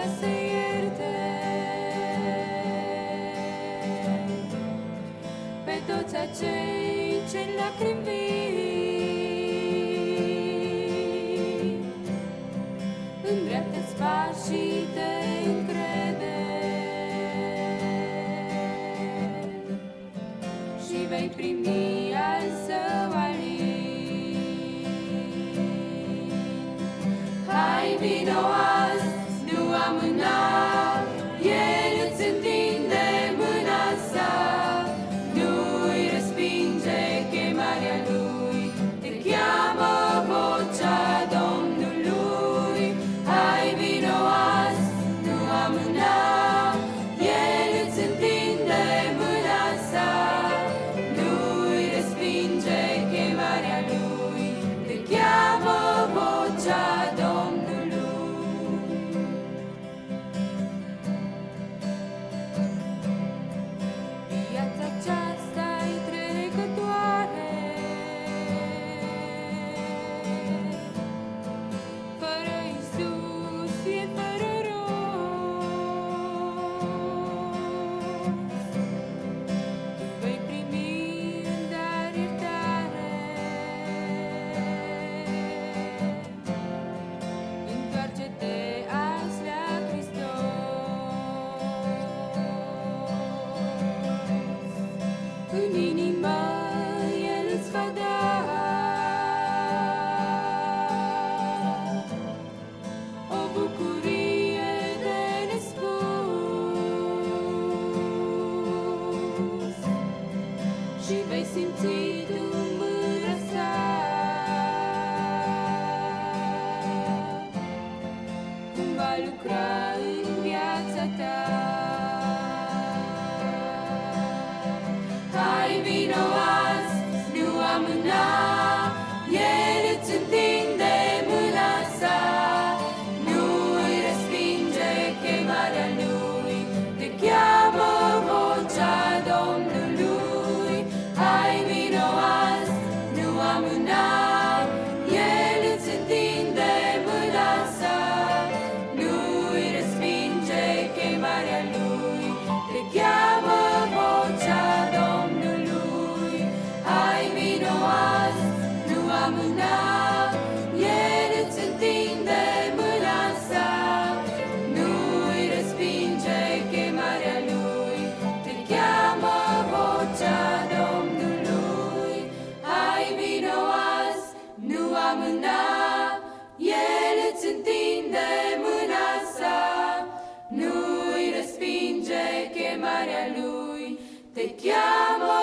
ca să ierte pe toți acei ce lacrimi vii. Îndreaptă-ți pașii, te încrede și vei primi al său alin. Hai, vino azi, nu amâna, El îți întinde mâna sa, nu-i respinge chemarea Lui, te cheamă vocea Domnului. Hai, vino azi, nu amâna, El îți întinde mâna sa, nu-i respinge chemarea Lui, te cheamă vocea Domnului. Viața aceasta-i trecătoare, fără Iisus e fără rost. Tu vei primi în dar iertare. Întoarce-te azi la Hristos. În inimă El îți va da o bucurie de nespus și vei simți tu mâna sa, cum va lucra în viața ta. Hai, vino azi, nu amâna, El îți întinde mâna sa, nu-i respinge chemarea Lui, te cheamă vocea Domnului. Hai, vino azi, nu amâna, El îți întinde mâna sa, nu-i respinge chemarea Lui, te cheamă vocea Domnului. Hai, vino azi, nu amâna, El îți întinde mâna sa, nu-i respinge chemarea Lui, te cheamă vocea Domnului. Hai, vino azi, nu amâna, El îți întinde mâna sa, nu-i respinge chemarea Lui, te cheamă